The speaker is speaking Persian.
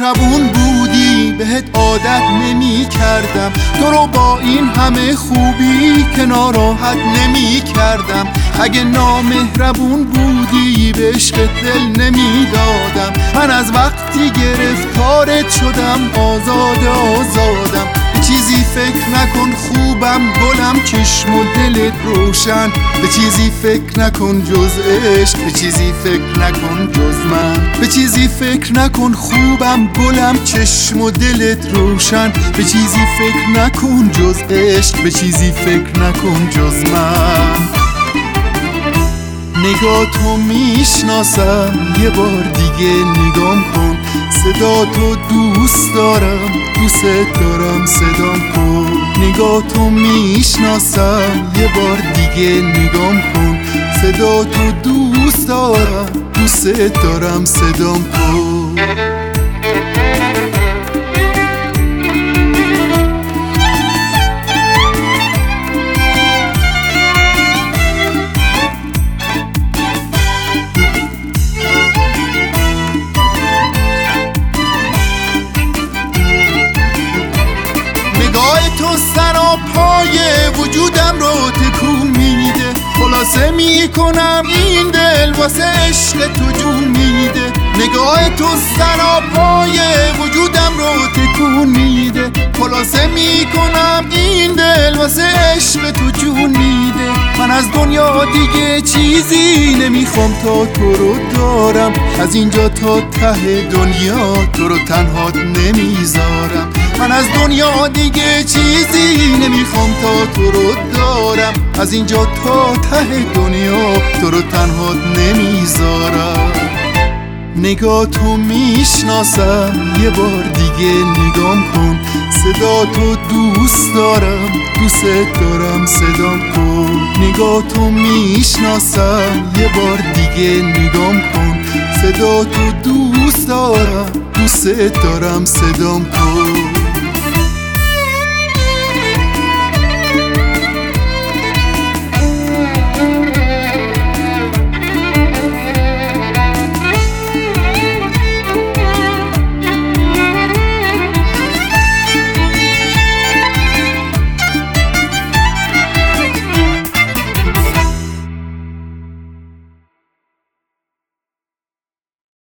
مهربون بودی بهت عادت نمی کردم، تو رو با این همه خوبی که ناراحت نمی کردم. اگه نامهربون بودی به عشق دل نمی دادم، من از وقتی گرفتارت شدم آزادم. به چیزی فکر نکن خوبم گلم، چشم و دلت روشن. به چیزی فکر نکن جز عشق، به چیزی فکر نکن جز من. به چیزی فکر نکن خوبم گلم، چشم و دلت روشن. به چیزی فکر نکن جز عشق، به چیزی فکر نکن جز من. نگاه تو میشناسم یه بار دیگه نگام کن، صدا تو دوست دارم دوست دارم صدام کن. نگاه تو میشناسم یه بار دیگه نگام کن، صدا تو دوست دارم دوست دارم صدام کن. تو سراپای وجودم رو تکون میده، خلاصه میکنم این دل واسه عشق تو جون میده. نگاه تو سراپای وجودم رو تکون میده، خلاصه میکنم این دل واسه عشق تو جون میده. من از دنیا دیگه چیزی نمیخوام تا تو رو دارم، از اینجا تا ته دنیا تو رو تنهات نمیذارم. من از دنیا دیگه چیزی نمیخوام تا تو رو دارم، از اینجا تا ته دنیا تو رو تنهات نمیذارم. نگاه تو میشناسم یه بار دیگه نگام کن، صدا تو دوست دارم دوست دارم صدام کن. نگاه تو میشناسم یه بار دیگه نگام کن، صدا تو دوست دارم دوست دارم صدام کن.